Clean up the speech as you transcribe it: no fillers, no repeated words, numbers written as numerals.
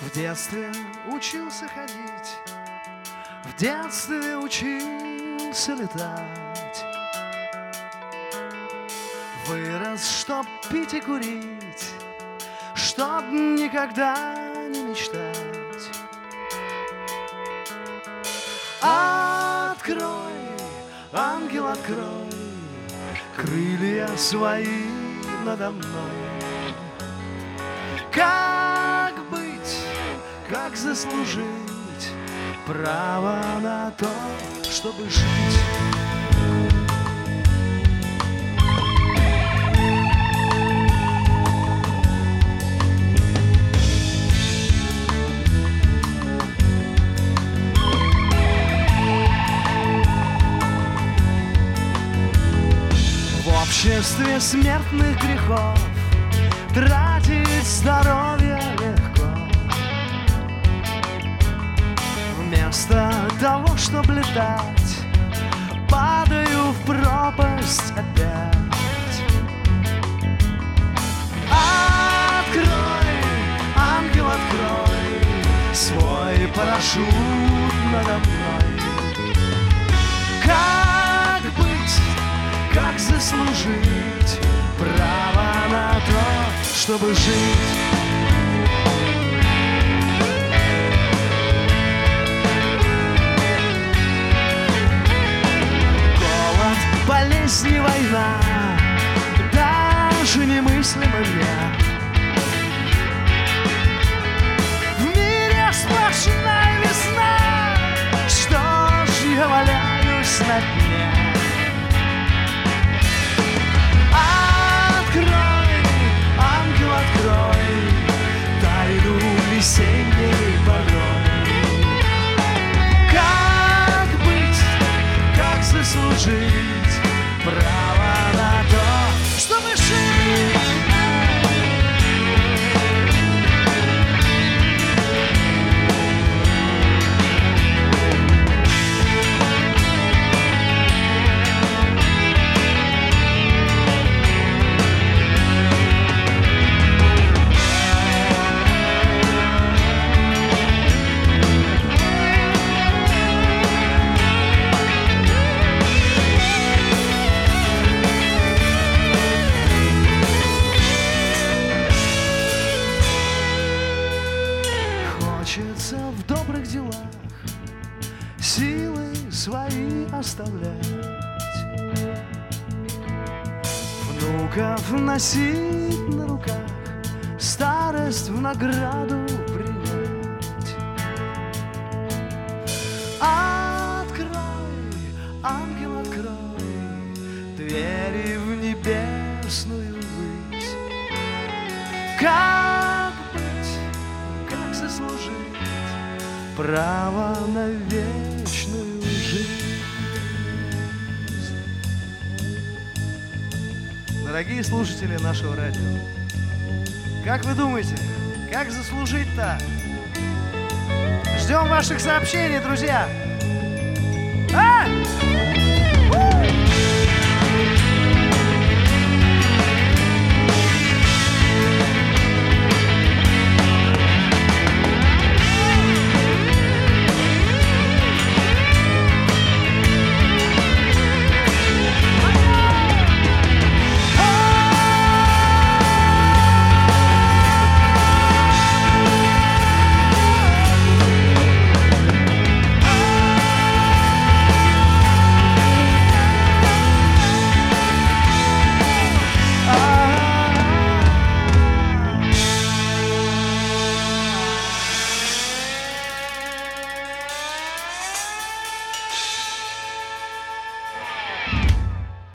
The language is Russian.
В детстве учился ходить, в детстве учился летать. Вырос, чтоб пить и курить, чтоб никогда не мечтать. Открой, ангел, открой крылья свои надо мной. Как быть, как заслужить право на то, чтобы жить? В обществе смертных грехов тратить здоровье легко. Вместо того, чтобы летать, падаю в пропасть опять. Открой, ангел, открой свой парашют надо мной. Как быть, как заслужить право на то, чтобы жить? Голод, болезнь и война даже немыслимо мне. В мире сплошная весна, что ж я валяюсь на дне? Открой тайну весенней порой. Как быть, как заслужить право на то, чтобы жить? Хочется в добрых делах силы свои оставлять, внуков носить на руках, старость в награду принять. Открой, ангел, открой двери в небесную высь. Как быть, как заслужить право на вечную жизнь? Дорогие слушатели нашего радио, как вы думаете, как заслужить-то? Ждем ваших сообщений, друзья! А?